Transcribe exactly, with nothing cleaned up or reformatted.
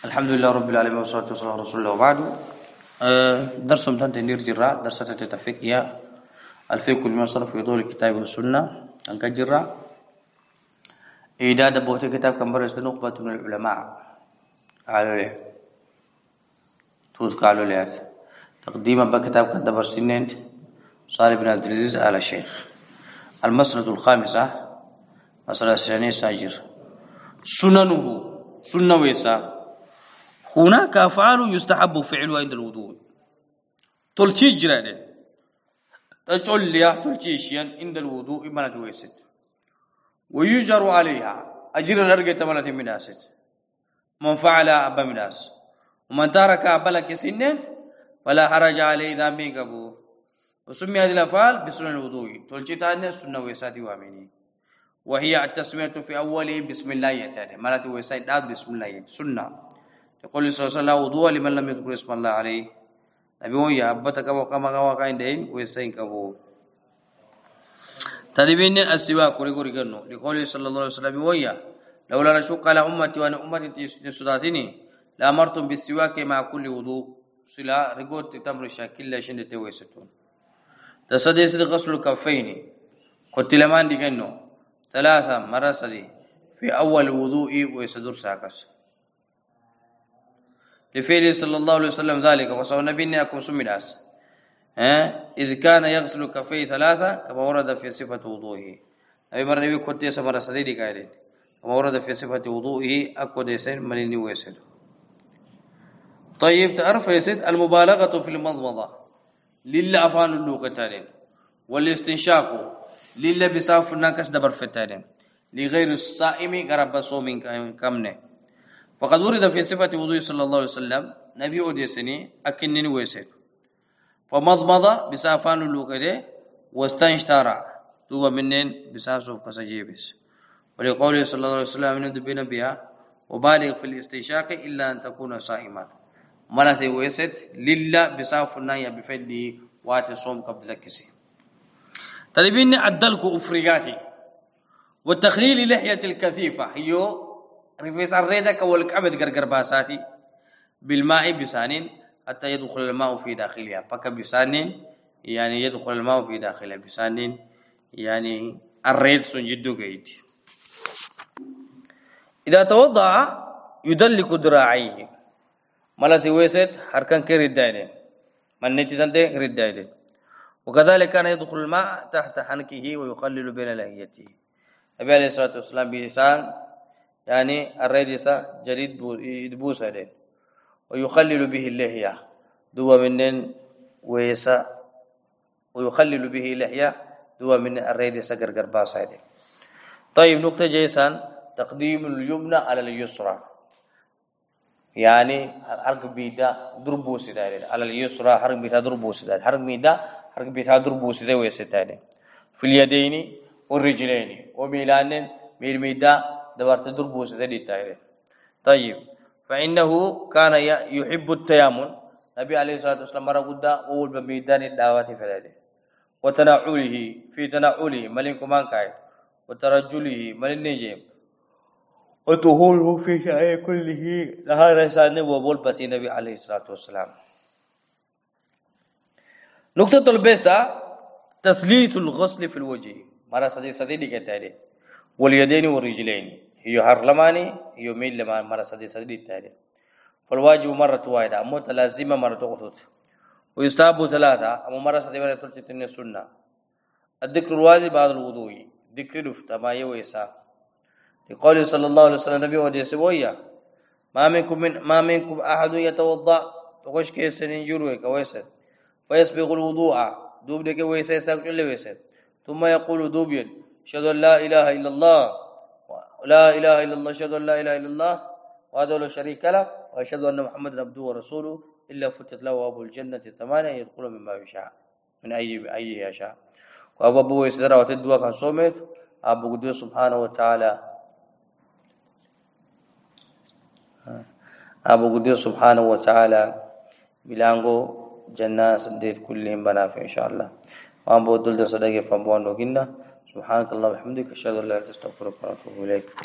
الحمد لله رب العالمين والصلاة والسلام على رسول الله وبعد. درس متن تنير جرا درس تتفق يا الفقه لما صرف في ضوء الكتاب والسنة أنك جرا إذا دبوت كتاب كم برز نخبة من العلماء قالوا له توز قالوا له تقديم بكتاب كتاب سنين صالح بن عبد العزيز على الشيخ. المسألة الخامسة مسألة الثانية ساجر سننه سنة ويسا هناك أفعال يستحب فعلها عند الوضوء تلتي جراني تقول لي تلتي شيئا عند الوضوء ما تويست ويجر عليها أجر الأرجة مالت من أسد من فعل أبا من أس ومن ترك أبا كسنين ولا حرج عليه ذنبي كبو. وسمي هذه الأفعال بسنن الوضوء تلتي تاني سنة ويساتي وامني وهي التسمية في أوله بسم الله يتاني مالت ويسات بسم الله سنة. يقول صلى الله عليه وسلم وضوء لمن لم يذكر اسم الله عليه نبي ويا أبتك وكما وكاين دين ويسين كبو. تربين السواك كوري كوري كنو يقول صلى الله عليه وسلم ويا لولا نشق على أمتي وأنا أمتي تسداتني لأمرتم بالسواك مع كل وضوء سلا رجوت تمر شاكل لشين تويستون. تصدق غسل الكفين قلت لمن دي كنو ثلاثة مرات في أول وضوء ويسدر ساكس لفعله صلى الله عليه وسلم ذلك وصلى نبينا أكون سمناس إذ كان يغسل كفيه ثلاثة كما ورد في صفة وضوئه. أبي مرة نبي كنت يسمى صديقي قائلين كما ورد في صفة وضوئه أكود يسين مني ويسد. طيب تعرف يسد المبالغة في المضمضة لله أفان اللوقتين والاستنشاق لله بصاف الناكس دبر فتين لغير الصائم قرب صوم كمنه. فقد ورد في صفة وضوء صلى الله عليه وسلم نبي أوديسني أكنني ويسد فمضمض بصافان اللوكده واستنشتار دوبا منين بصاصوف كسجيبس. ولقوله صلى الله عليه وسلم من دبنا بها وبالغ في الاستنشاق إلا أن تكون صائما مرث ويسد لله بصافنا يبفدي وات صوم قبل كسي. طالبين الدلك أفريقاتي والتخليل لحية الكثيفة هيو رفيس الريدك والكبد غرغر باساتي بالماء بسانين حتى يدخل الماء في داخلها فك بسانين يعني يدخل الماء في داخلها بسانين يعني الريد سنجدو قيد. إذا توضع يدلك ذراعيه مالتي ويسد حركان كردائن من نتيتنده كردائن. وكذلك كان يدخل الماء تحت حنكه ويخلل بين لحيته. النبي عليه الصلاة والسلام بلسان يعني الرئيسة جديد يدبوس عليه ويخلل به اللحية دوا منن ويسا ويخلل به اللحية دوا من الرئيسة قرقر باس عليه. طيب نقطة جيسان تقديم اليمنى على اليسرى يعني حرق بيدا دربوس عليه على اليسرى حرق بيدا دربوس عليه حرق بيدا حرق بيدا دربوس عليه ويستاني في اليدين والرجلين وميلان ميل ميدا دبرت دربوس ذي تايره. طيب فإنه كان يحب التيامن النبي عليه الصلاة والسلام مرة قد أول بميدان الدعوات فلاله وتنعله في تنعله ملك مانكاي وترجله ملك نجيم وطهوره في شيء كله هذا سانه وبول بتي النبي عليه الصلاة والسلام. نقطة البيسة تثليث الغسل في الوجه مرة سدي سدي دي كتير واليدين والرجلين هي هرلماني هي ميل لما مرة سدي سدي تاري. فالواجب مرة واحدة أما تلازمة مرة تقصد ويستحب ثلاثة أما مرة سدي مرة تلتين السنة. الذكر الواجب بعد الوضوء ذكر دفت ما يويسا لقوله صلى الله عليه وسلم نبي ودي سويا ما منكم من ما منكم أحد يتوضأ تخش كيسن ينجروه كويسن فيسبق الوضوء دوب دك ويسا يساق جل ويسا ثم يقول دوبين أشهد أن لا إله إلا الله لا إله إلا الله أشهد أن لا إله إلا الله وحده لا شريك له وأشهد أن محمدا عبده ورسوله إلا فتحت له أبواب الجنة الثمانية يدخل مما يشاء من أي أي يشاء. وأبو أبو يسدر وتدوا كان صومت أبو قدوس سبحانه وتعالى أبو قدوس سبحانه وتعالى بلانغو جنة سديت كلهم بنافع إن شاء الله. وأبو دول صدقة فبوان وجنة سبحانك اللهم وبحمدك أشهد أن لا إله إلا أنت أستغفرك وأتوب إليك.